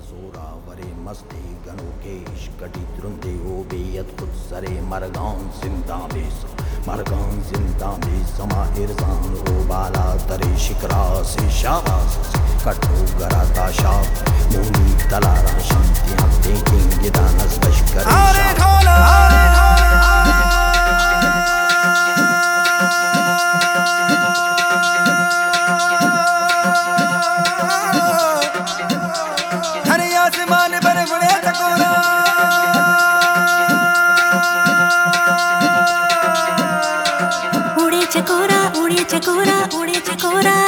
जोरावरे मस्ती गणोकेश कटी द्रुंदे हो बेयत खुद सरे मरगान जिंदा बेस मरगान जिंदा बेस समाहिर जान हो बाला तरे शिकरा से शाबाश कटो गराता शाप मोनी तलारा शांतियां देखेंगे दानस बशकर आसमान पर उड़े चकोरा उड़े चकोरा उड़े चकोरा उड़े चकोरा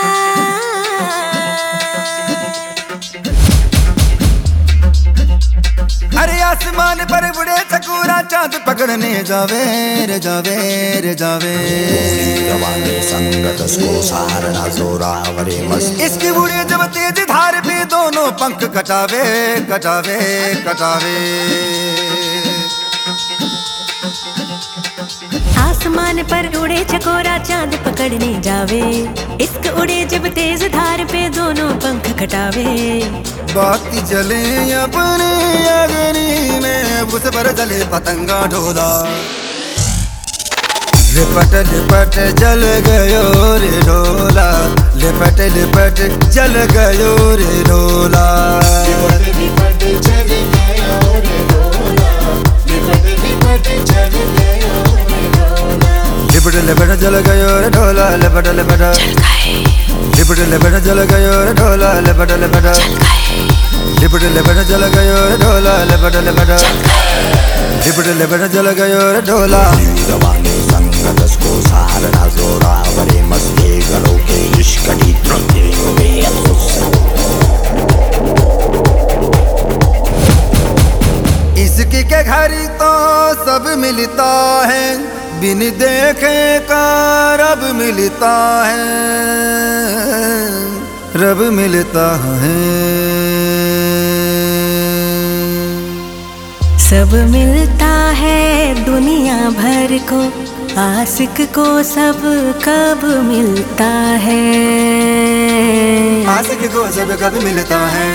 अरे आसमान पर उड़े चकोरा चांद पकड़ने जावे रे जावे रे जावे संगत को सहारना जोरावरे मस्ती इसकी उड़े जब तेज धार पे दोनों पंख कटावे कटावे कटावे आसमान पर उड़े चकोरा चांद पकड़ने जावे इश्क उड़े जब तेज धार पे दोनों पंख कटावे बाती जले अपने अग्नि में उस पर जले पतंगा ढोला लिपट लिपट जल गयो रे ढोला लिपट लिपट जल गयो रे ढोला लिपट लिपट जल गयो रे ढोला लिपट लिपट जल गयो रे ढोला लिपट लिपट जल गयो रे ढोला लिपट लिपट लिपट लिपट जल गयो रे ढोला लिपट लिपट लिपट लिपट जल गयो रे ढोला लिपट लिपट लिपट लिपट जल गयो रे ढोला संगत को सहारना जोरावरे मस्ती गणोकेश कटी द्रुंदे हो बेयत खुद इसकी के घर तो सब मिलता है बिन देखे का रब मिलता है रब मिलता है सब मिलता है दुनिया भर को आशिक को सब कब मिलता है आशिक को सब कब मिलता है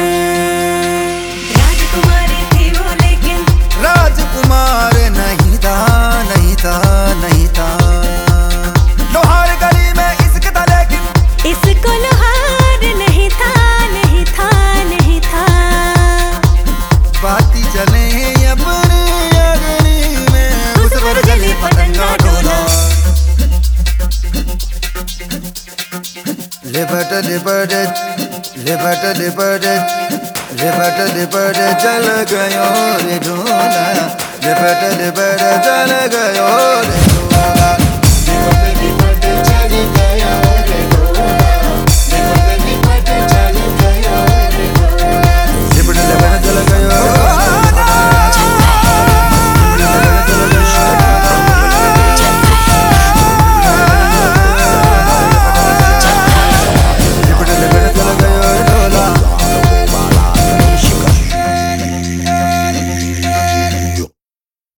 राजकुमारी थी वो लेकिन राजकुमार नहीं था नहीं था नहीं था लोहार गली में इश्क था लेकिन इसको लोहार नहीं था नहीं था नहीं था बाती चले अपने अग्नि में उस पर जले पतंगा ढोला लिपट लिपट लिपट लिपट लिपट लिपट जल गयो रे ढोला लिपट लिपट जल गयो रे